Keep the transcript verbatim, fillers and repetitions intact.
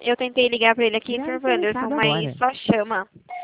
Eu tentei ligar pra ele aqui, Já senhor Wanderson, interessado mas agora. só chama.